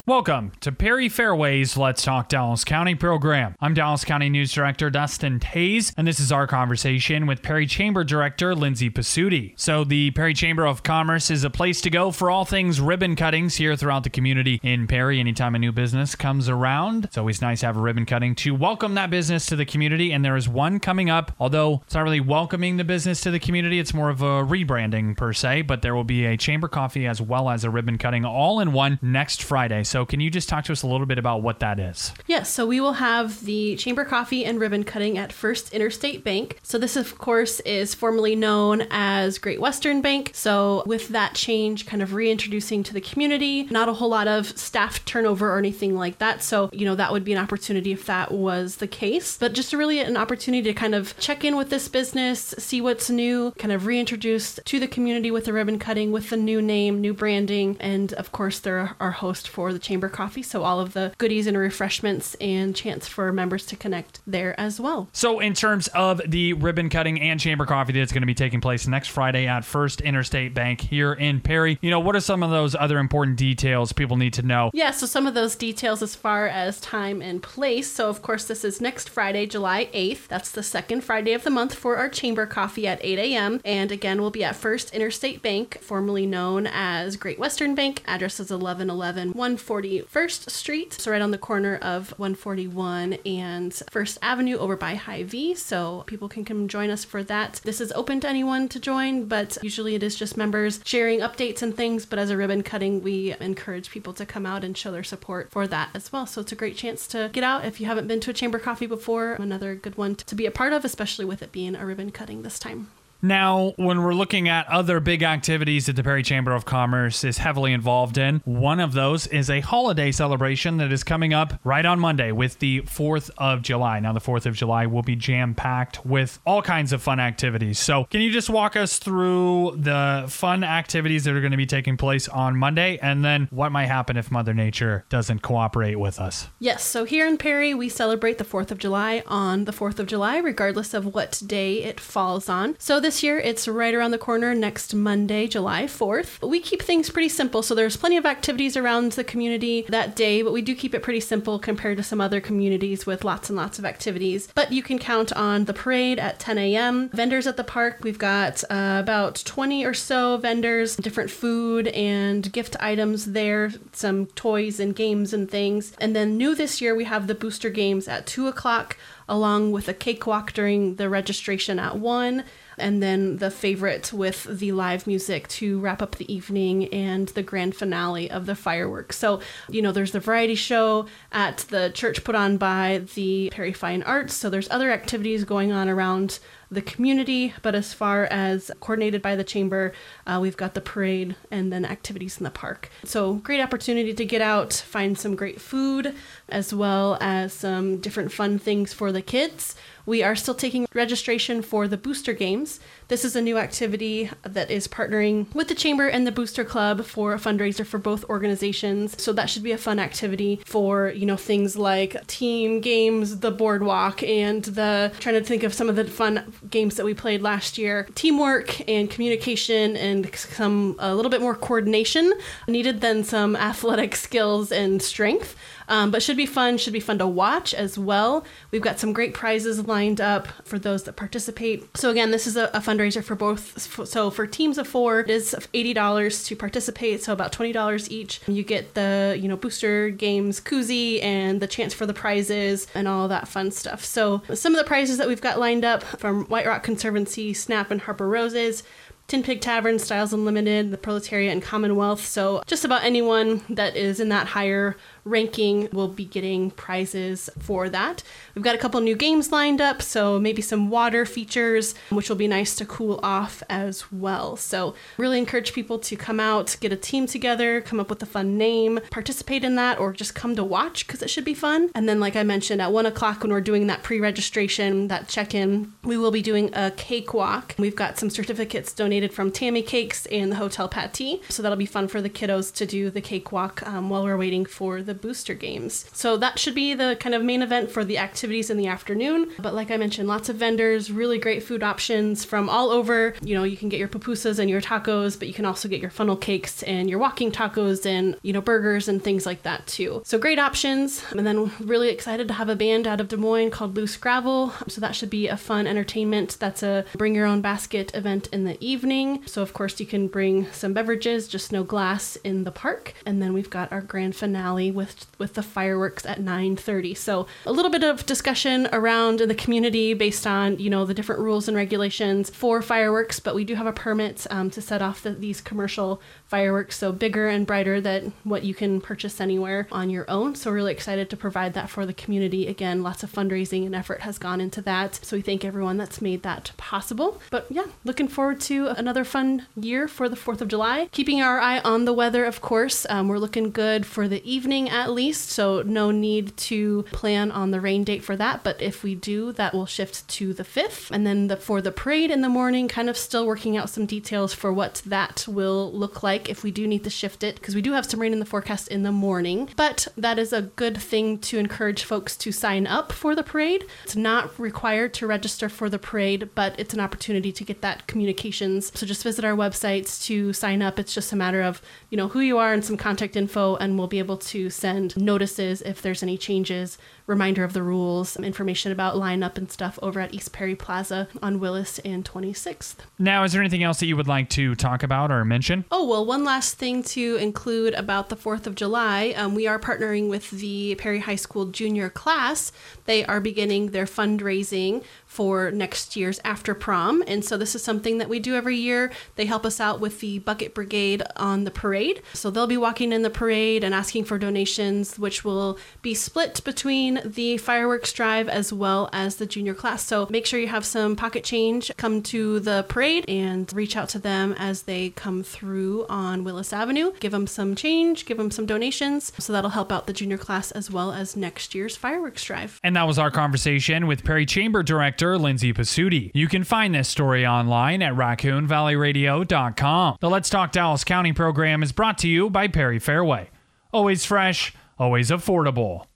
Welcome to Perry Fairway's Let's Talk Dallas County program. I'm Dallas County News Director Dustin Tays, and this is our conversation with Perry Chamber Director Lindsay Pasuti. So the Perry Chamber of Commerce is a place to go for all things ribbon cuttings here throughout the community in Perry. Anytime a new business comes around, it's always nice to have a ribbon cutting to welcome that business to the community, and there is one coming up. Although it's not really welcoming the business to the community, it's more of a rebranding per se, but there will be a chamber coffee as well as a ribbon cutting all in one next Friday. So can you just talk to us a little bit about what that is? Yes, so we will have the chamber coffee and ribbon cutting at First Interstate Bank. So this, of course, is formerly known as Great Western Bank. So with that change, kind of reintroducing to the community, not a whole lot of staff turnover or anything like that. So, that would be an opportunity if that was the case. But just really an opportunity to kind of check in with this business, see what's new, kind of reintroduce to the community with the ribbon cutting, with the new name, new branding, and of course, they're our host for the chamber coffee. So all of the goodies and refreshments and chance for members to connect there as well. So in terms of the ribbon cutting and chamber coffee that's going to be taking place next Friday at First Interstate Bank here in Perry, what are some of those other important details people need to know? Yeah, so some of those details as far as time and place. So of course, this is next Friday, July 8th. That's the second Friday of the month for our chamber coffee at 8 a.m. And again, we'll be at First Interstate Bank, formerly known as Great Western Bank. Address is 1111 141st Street. So right on the corner of 141 and First Avenue over by Hy-Vee. So people can come join us for that. This is open to anyone to join, but usually it is just members sharing updates and things. But as a ribbon cutting, we encourage people to come out and show their support for that as well. So it's a great chance to get out if you haven't been to a chamber coffee before. Another good one to be a part of, especially with it being a ribbon cutting this time. Now, when we're looking at other big activities that the Perry Chamber of Commerce is heavily involved in, one of those is a holiday celebration that is coming up right on Monday with the 4th of July. Now, the 4th of July will be jam-packed with all kinds of fun activities. So can you just walk us through the fun activities that are going to be taking place on Monday, and then what might happen if Mother Nature doesn't cooperate with us? Yes, so here in Perry, we celebrate the 4th of July on the 4th of July, regardless of what day it falls on. So this year, it's right around the corner next Monday, July 4th. We keep things pretty simple, so there's plenty of activities around the community that day, but we do keep it pretty simple compared to some other communities with lots and lots of activities. But you can count on the parade at 10 a.m. Vendors at the park, we've got about 20 or so vendors, different food and gift items there, some toys and games and things. And then new this year, we have the booster games at 2 o'clock, along with a cakewalk during the registration at 1. And then the favorite with the live music to wrap up the evening and the grand finale of the fireworks. So, there's the variety show at the church put on by the Perry Fine Arts. So there's other activities going on around the community, but as far as coordinated by the chamber, we've got the parade and then activities in the park. So great opportunity to get out, find some great food, as well as some different fun things for the kids. We are still taking registration for the booster games. This is a new activity that is partnering with the Chamber and the Booster Club for a fundraiser for both organizations. So that should be a fun activity for, things like team games, the boardwalk, and trying to think of some of the fun games that we played last year. Teamwork and communication and a little bit more coordination needed than some athletic skills and strength. But should be fun to watch as well. We've got some great prizes lined up for those that participate. So again, this is a fundraiser for both. So for teams of 4, it is $80 to participate, so about $20 each. You get the, booster games koozie and the chance for the prizes and all that fun stuff. So some of the prizes that we've got lined up from White Rock Conservancy, Snap, and Harper Roses, Tin Pig Tavern, Styles Unlimited, the Proletariat, and Commonwealth. So just about anyone that is in that higher ranking will be getting prizes for that. We've got a couple new games lined up, so maybe some water features, which will be nice to cool off as well. So really encourage people to come out, get a team together, come up with a fun name, participate in that, or just come to watch because it should be fun. And then, like I mentioned, at 1 o'clock when we're doing that pre-registration, that check-in, we will be doing a cakewalk. We've got some certificates donated from Tammy Cakes and the Hotel Pattee. So that'll be fun for the kiddos to do the cakewalk while we're waiting for the booster games. So that should be the kind of main event for the activities in the afternoon. But like I mentioned, lots of vendors, really great food options from all over. You can get your pupusas and your tacos, but you can also get your funnel cakes and your walking tacos and, burgers and things like that too. So great options. And then really excited to have a band out of Des Moines called Loose Gravel. So that should be a fun entertainment. That's a bring your own basket event in the evening. So of course you can bring some beverages, just no glass in the park. And then we've got our grand finale with the fireworks at 9:30. So a little bit of discussion around the community based on, the different rules and regulations for fireworks, but we do have a permit to set off these commercial fireworks, so bigger and brighter than what you can purchase anywhere on your own. So we're really excited to provide that for the community. Again, lots of fundraising and effort has gone into that. So we thank everyone that's made that possible. But yeah, looking forward to another fun year for the 4th of July. Keeping our eye on the weather, of course. We're looking good for the evening at least, so no need to plan on the rain date for that. But if we do, that will shift to the 5th. And then for the parade in the morning, kind of still working out some details for what that will look like if we do need to shift it, because we do have some rain in the forecast in the morning. But that is a good thing to encourage folks to sign up for the parade. It's not required to register for the parade, but it's an opportunity to get that communications. So just visit our websites to sign up. It's just a matter of, who you are and some contact info, and we'll be able to send notices if there's any changes, reminder of the rules, information about lineup and stuff over at East Perry Plaza on Willis and 26th. Now, is there anything else that you would like to talk about or mention? Oh, well, one last thing to include about the 4th of July. We are partnering with the Perry High School junior class. They are beginning their fundraising for next year's after prom. And so this is something that we do every year. They help us out with the Bucket Brigade on the parade. So they'll be walking in the parade and asking for donations, which will be split between the fireworks drive as well as the junior class. So make sure you have some pocket change. Come to the parade and reach out to them as they come through on Willis Avenue. Give them some change, give them some donations. So that'll help out the junior class as well as next year's fireworks drive. And that was our conversation with Perry Chamber Director Lindsay Pasuti. You can find this story online at raccoonvalleyradio.com. The Let's Talk Dallas County program is brought to you by Perry Fairway. Always fresh, always affordable.